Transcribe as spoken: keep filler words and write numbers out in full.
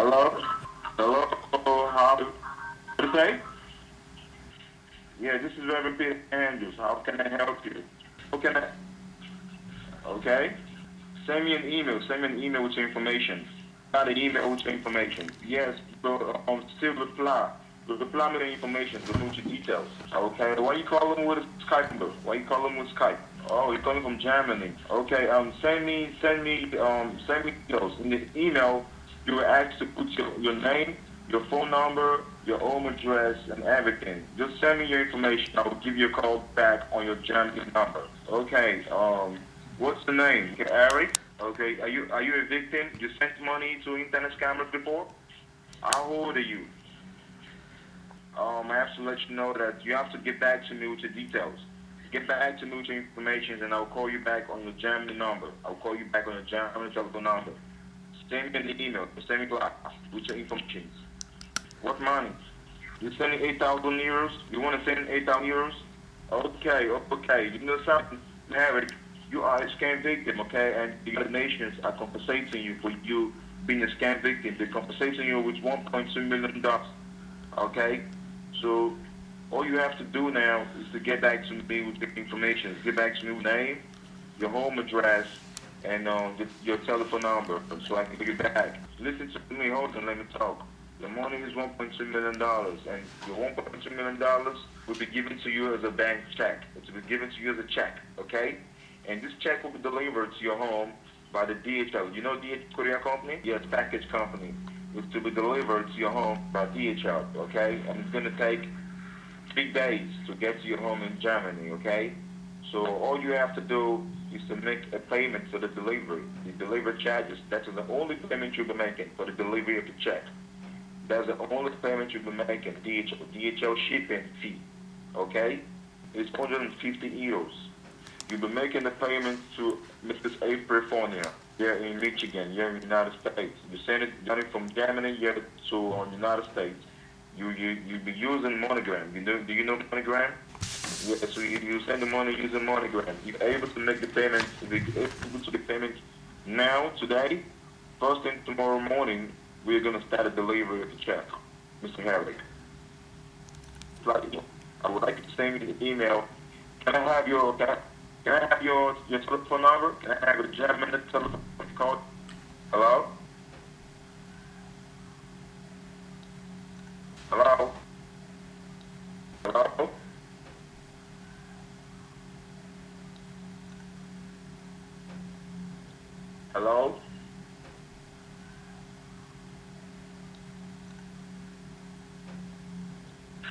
Hello? Hello? How? What do you say? Yeah, this is Reverend Peter Andrews. How can I help you? How can I? Okay. Send me an email. Send me an email with your information. Got an email with your information. Yes, but um, still reply. Reply me the information. Give me your details. Okay. Why you calling with Skype number? Why you calling with Skype? Oh, you're calling from Germany. Okay. Um, send me, send me, um, send me those in the email. You were asked to put your, your name, your phone number, your home address, and everything. Just send me your information. I will give you a call back on your Germany number. Okay. Um, what's the name? Okay, Eric. Okay. Are you are you a victim? You sent money to internet scammers before? How old are you? Um, I have to let you know that you have to get back to me with your details. Get back to me with your information, and I'll call you back on your Germany number. I'll call you back on your Germany telephone number. Send me an email. Send me glass with your information. What money? You sending eight thousand euros? You want to send eight thousand euros? Okay, okay. You know something, Eric? You are a scam victim, okay? And the United Nations are compensating you for you being a scam victim. They're compensating you with one point two million dollars, okay? So all you have to do now is to get back to me with the information. Get back to me with your name, your home address, and um, your telephone number, so I can get you back. Listen to me, hold on, let me talk. The money is one point two million dollars, and your one point two million dollars will be given to you as a bank check. It will be given to you as a check, okay? And this check will be delivered to your home by the D H L. You know D H L Courier Company? Yes, package company. It's to be delivered to your home by D H L, okay? And it's going to take three days to get to your home in Germany, okay? So all you have to do is to make a payment for the delivery. The delivery charges, that's the only payment you'll be making for the delivery of the check. That's the only payment you'll be making, D H L, D H L shipping fee, okay? It's one hundred fifty euros. You'll be making the payment to Missus April Fournier here in Michigan, here in the United States. You send it money from Germany here to uh, the United States. You you you be using MoneyGram. You know, do you know MoneyGram? Yeah, so you, you send the money using MoneyGram. You're able to make the payment. If you're able to the payment now, today, first thing tomorrow morning, we're gonna start a delivery of the check, Mister Herrick. I would like you to send me the email. Can I have your can I, can I have your your telephone number? Can I have your German telephone code? Hello? Hello? Hello? Hello?